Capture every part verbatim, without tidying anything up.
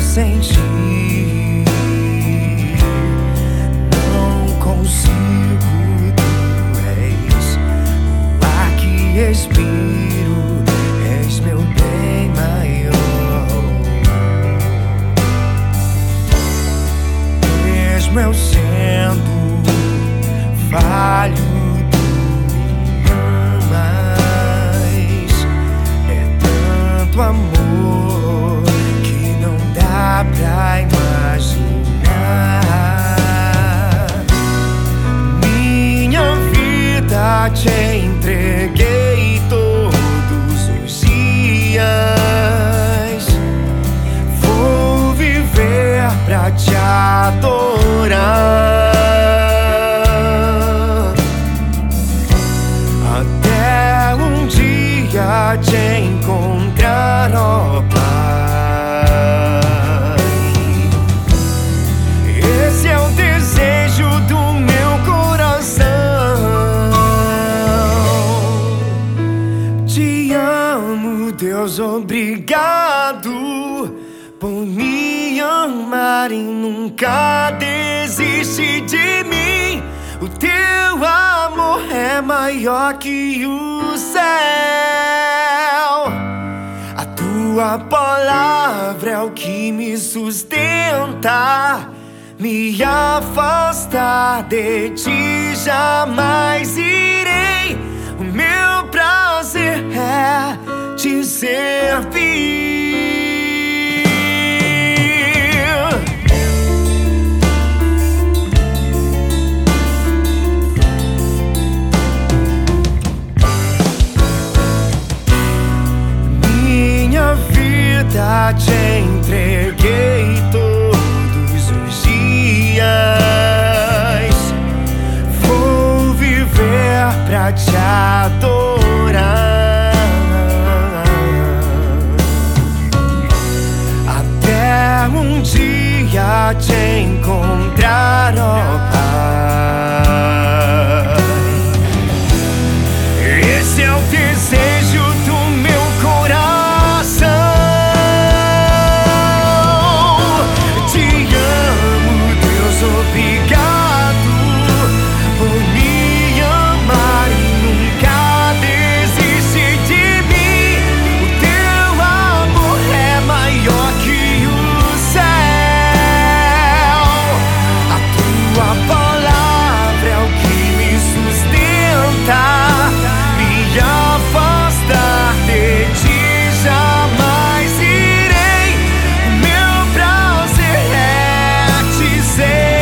sem ti. Não consigo, tu és o ar que respiro, és meu bem maior. És meu sendo falho, tu me amas. É tanto amor que não dá pra imaginar. Minha vida te entreguei todos os dias. Vou viver pra te adorar. Te encontrar, ó Pai. Esse é o desejo do meu coração. Te amo, Deus, obrigado por me amar e nunca desistir de mim. O teu amor é maior que o céu. A tua palavra é o que me sustenta. Me afastar de ti jamais irei. O meu prazer é te servir. Te entreguei todos os dias. Vou viver pra te adorar. Até um dia te encontrar, ó Pai. Esse é o desejo do meu coração. Obrigado por me amar e nunca desistir de mim. O teu amor é maior que o céu. A tua palavra é o que me sustenta. Me afastar de ti jamais irei. O meu prazer é te ser.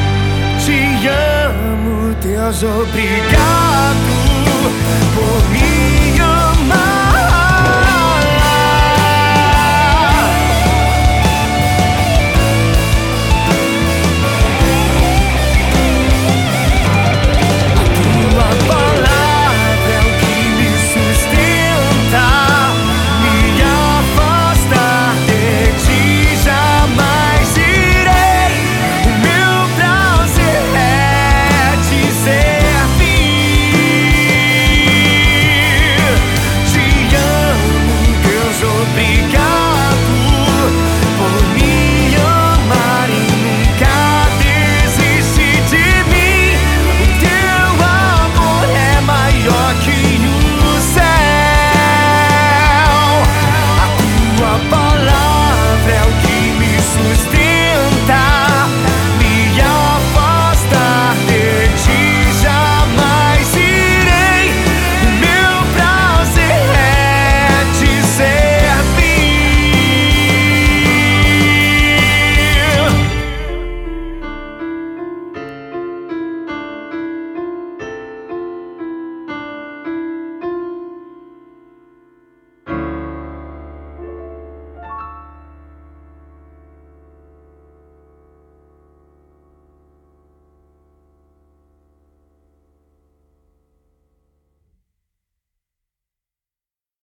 Deus, obrigado por me